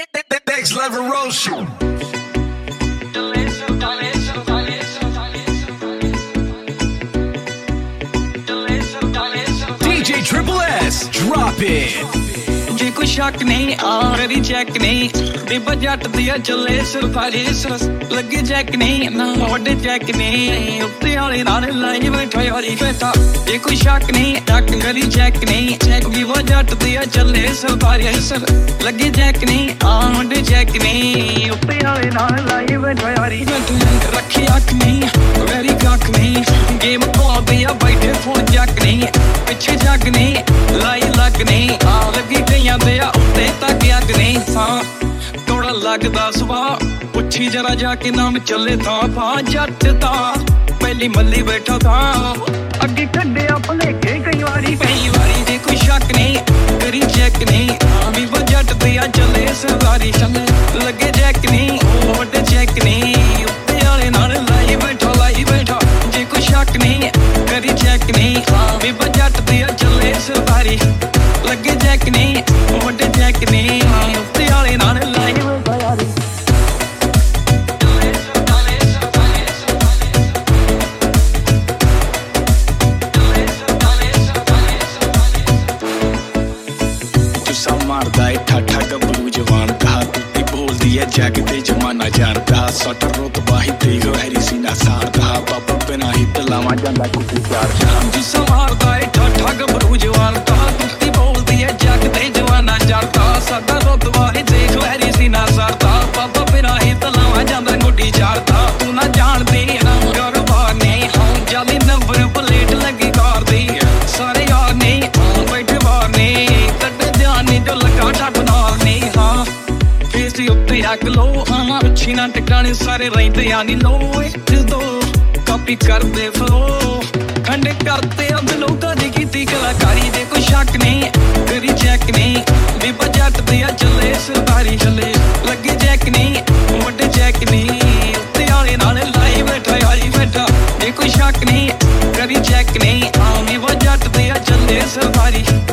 Next Level Roadshow. DJ Triple S, drop it. जे कोई शक नहीं आ मेरी चेक नहीं बेबा जट दिया चले सरकारी सरस लगे चेक नहीं ना वड्डे चेक नहीं उत्ते वाले नाल लाई बैठा यारी बैठा जे कोई शक नहीं टक मेरी चेक नहीं चेक बेबा जट दिया चले सरकारी सर लगे चेक नहीं आ वड्डे चेक नहीं उत्ते वाले नाल लाई बैठा यारी बैठा रखी अख नहीं वेरी कख नहीं गेम को दिया बैठे फोन जक नहीं पिछे जग नहीं लाई लग नहीं आ लगी गईयां दे उत्ते तक अग नहीं था थोड़ा लगदा सुभाऽ पुछी जरा जाके नाम चले था पा जट दा पहली मल्ली बैठा था अगे कड्डिया भुलेखे कई वारी जे कोई शक नहीं करी चेक नहीं भी जट दिया चले सरदारी चले लगे चेक नहीं वड्डे चेक नहीं उत्ते वाले नाल लाई बैठा जे कोई शक नहीं करी चेक नहीं भी जट दिया चले सरदारी लगे चेक नहीं वड्डे चेक नहीं उत्ते वाले नाल लाई बैठा यारी जुस्सा मारदा है ठाठा गबरू जवान कहा तुत्ती बोलदी है जग ते जमाना जानदा सट रुतबा ही देख हैरी सीना सारदा बाबा बिना ही तलावा जांदा कुत्ती प्यार जुस्सा मारदा है ठाठा गबरू जवान कहा तुत्ती बोलदी है जग ते जमाना जानदा साडा रुतबा ही देख हैरी सीना सारदा बाबा बिना ही तलावा जांदा गुड्डी चारदा तू ना जानदी ना कारोबार नहीं हां जाली नंबर प्लेट लगी कार दी सारे यार नहीं बैठे बाहर नहीं कड्डे ध्यान नहीं जो लगा ठट नाल नहीं हां फेस उत्ते अग लो आमा अच्छी ना टिकाने सारे रहिंदे यानी लो एक दो कॉपी करदे फ्लो खंडे करते अब लोकां दी कीती कलाकारी जे कोई शक नहीं करी चेक नहीं भी जट दिया चले सरदारी चले लगे चेक नहीं वड्डे चेक नहीं उत्ते वाले नाल लाई बैठा यारी बैठा जे कोई शक नहीं करी चेक नहीं भी जट दिया चले सरदारी